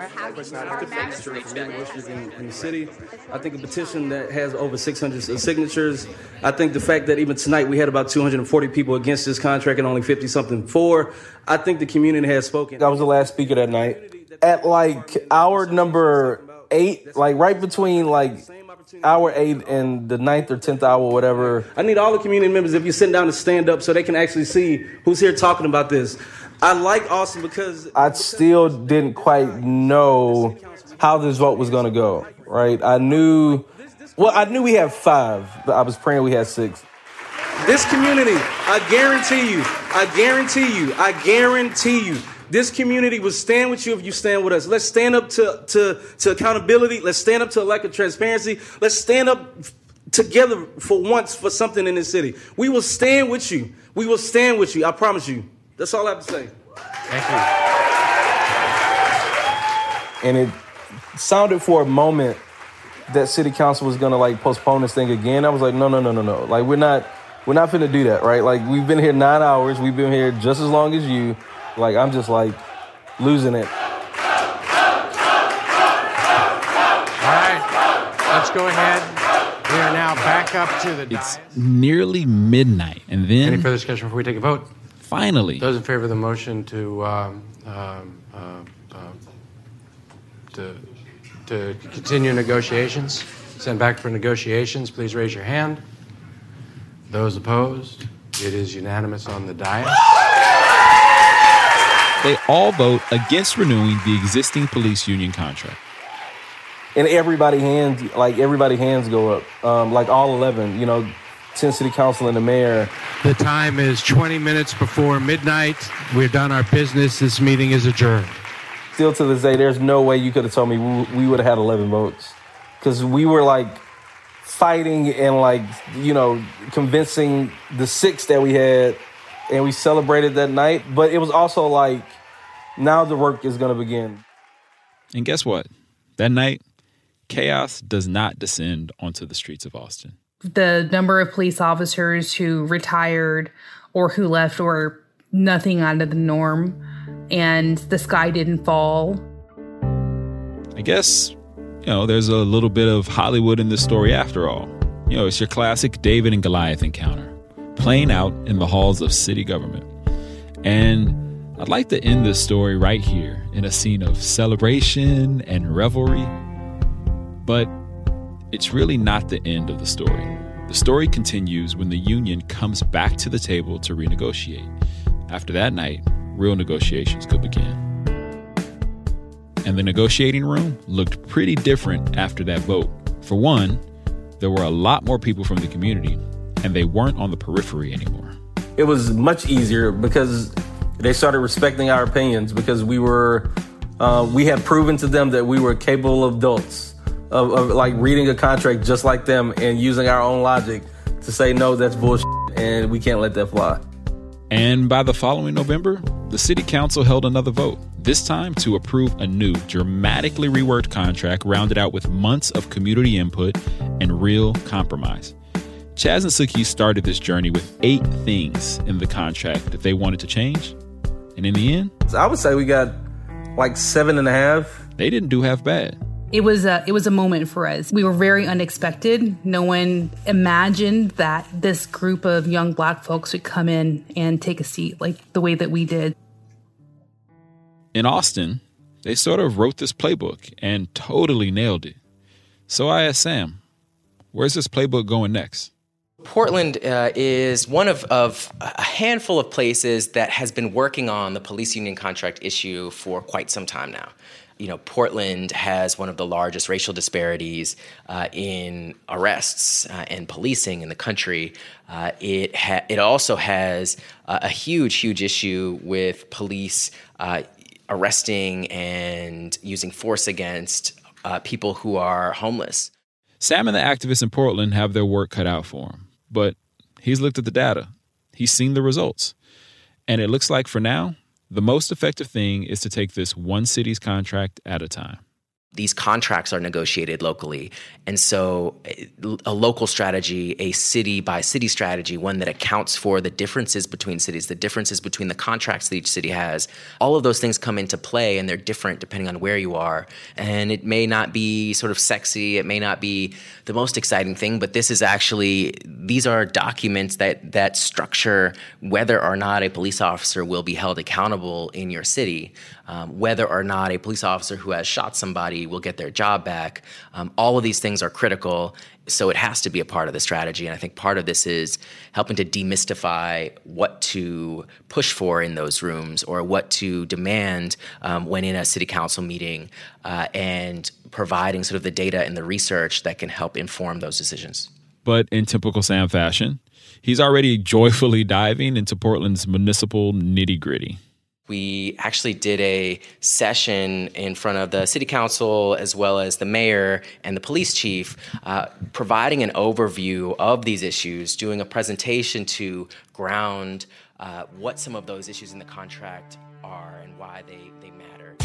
in the city. I think a petition that has over six hundred signatures. I think the fact that even tonight we had about two hundred forty people against this contract and only fifty something for. I think the community has spoken. I was the last speaker that night. At like hour number eight, like right between like hour eight and the ninth or tenth hour, whatever. I need all the community members, if you're sitting down, to stand up so they can actually see who's here talking about this. I like Austin because I still didn't quite know how this vote was going to go, right? I knew, well, I knew we had five, but I was praying we had six. This community, I guarantee you, I guarantee you, I guarantee you, this community will stand with you if you stand with us. Let's stand up to, to, to accountability. Let's stand up to a lack of transparency. Let's stand up together for once for something in this city. We will stand with you. We will stand with you. I promise you. That's all I have to say. Thank you. And it sounded for a moment that city council was going to like postpone this thing again. I was like, no, no, no, no, no. Like, we're not, we're not finna do that, right? Like, we've been here nine hours. We've been here just as long as you. Like, I'm just, like, losing it. All right, let's go ahead. We are now back up to the It's nearly midnight, and then... Any further discussion before we take a vote? Finally. Those in favor of the motion to um, um, uh, uh, to to continue negotiations, send back for negotiations, please raise your hand. Those opposed? It is unanimous on the dais. They all vote against renewing the existing police union contract. And everybody hands, like everybody hands go up, um, like all eleven, you know, ten city council and the mayor. The time is twenty minutes before midnight. We've done our business. This meeting is adjourned. Still to this day, there's no way you could have told me we, we would have had eleven votes. Because we were like fighting and like, you know, convincing the six that we had and we celebrated that night. But it was also like, now the work is going to begin. And guess what? That night, chaos does not descend onto the streets of Austin. The number of police officers who retired or who left were nothing out of the norm, and the sky didn't fall. I guess, you know, there's a little bit of Hollywood in this story after all. You know, it's your classic David and Goliath encounter, playing out in the halls of city government. And I'd like to end this story right here in a scene of celebration and revelry. But it's really not the end of the story. The story continues when the union comes back to the table to renegotiate. After that night, real negotiations could begin. And the negotiating room looked pretty different after that vote. For one, there were a lot more people from the community, and they weren't on the periphery anymore. It was much easier because they started respecting our opinions, because we were, uh, we had proven to them that we were capable adults of, of like reading a contract just like them and using our own logic to say, no, that's bullshit, and we can't let that fly. And by the following November, the city council held another vote, this time to approve a new, dramatically reworked contract rounded out with months of community input and real compromise. Chaz and Suki started this journey with eight things in the contract that they wanted to change. And in the end, I would say we got like seven and a half. They didn't do half bad. It was a, it was a moment for us. We were very unexpected. No one imagined that this group of young Black folks would come in and take a seat like the way that we did. In Austin, they sort of wrote this playbook and totally nailed it. So I asked Sam, where's this playbook going next? Portland uh, is one of, of a handful of places that has been working on the police union contract issue for quite some time now. You know, Portland has one of the largest racial disparities uh, in arrests uh, and policing in the country. Uh, it ha- it also has uh, a huge, huge issue with police uh, arresting and using force against uh, people who are homeless. Sam and the activists in Portland have their work cut out for him, but he's looked at the data. He's seen the results. And it looks like for now, the most effective thing is to take this one city's contract at a time. These contracts are negotiated locally. And so a local strategy, a city-by-city strategy, one that accounts for the differences between cities, the differences between the contracts that each city has, all of those things come into play, and they're different depending on where you are. And it may not be sort of sexy, it may not be the most exciting thing, but this is actually, these are documents that, that structure whether or not a police officer will be held accountable in your city, um, whether or not a police officer who has shot somebody will get their job back. Um, all of these things are critical, so it has to be a part of the strategy. And I think part of this is helping to demystify what to push for in those rooms or what to demand um, when in a city council meeting uh, and providing sort of the data and the research that can help inform those decisions. But in typical Sam fashion, he's already joyfully diving into Portland's municipal nitty-gritty. We actually did a session in front of the city council as well as the mayor and the police chief, uh, providing an overview of these issues, doing a presentation to ground uh, what some of those issues in the contract are and why they, they matter.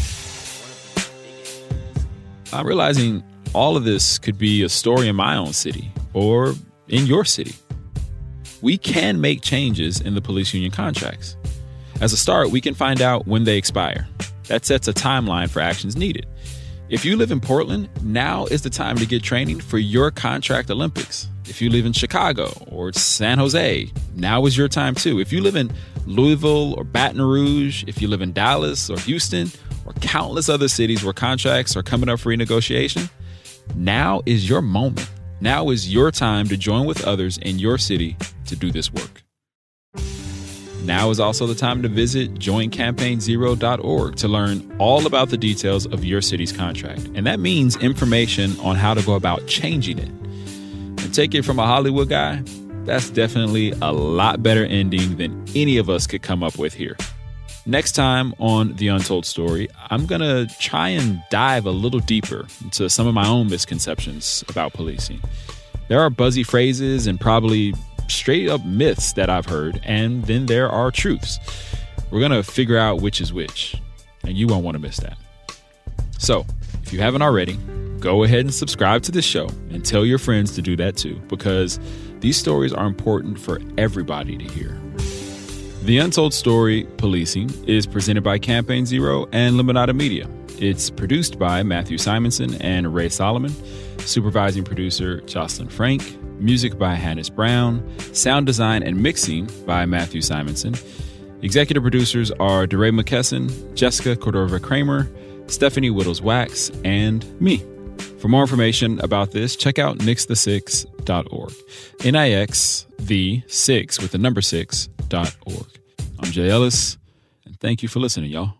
I'm realizing all of this could be a story in my own city or in your city. We can make changes in the police union contracts. As a start, we can find out when they expire. That sets a timeline for actions needed. If you live in Portland, now is the time to get training for your contract Olympics. If you live in Chicago or San Jose, now is your time too. If you live in Louisville or Baton Rouge, if you live in Dallas or Houston or countless other cities where contracts are coming up for renegotiation, now is your moment. Now is your time to join with others in your city to do this work. Now is also the time to visit join campaign zero dot org to learn all about the details of your city's contract. And that means information on how to go about changing it. And take it from a Hollywood guy, that's definitely a lot better ending than any of us could come up with here. Next time on The Untold Story, I'm going to try and dive a little deeper into some of my own misconceptions about policing. There are buzzy phrases and probably straight up myths that I've heard, and then there are truths. We're going to figure out which is which, and you won't want to miss that. So, if you haven't already, go ahead and subscribe to this show and tell your friends to do that too, because these stories are important for everybody to hear. The Untold Story Policing is presented by Campaign Zero and Limonada Media. It's produced by Matthew Simonson and Ray Solomon, supervising producer Jocelyn Frank, music by Hannes Brown, sound design and mixing by Matthew Simonson. Executive producers are DeRay McKesson, Jessica Cordova-Kramer, Stephanie Whittles-Wax, and me. For more information about this, check out nix the six dot org. N I X the six with the number six dot org. I'm Jay Ellis, and thank you for listening, y'all.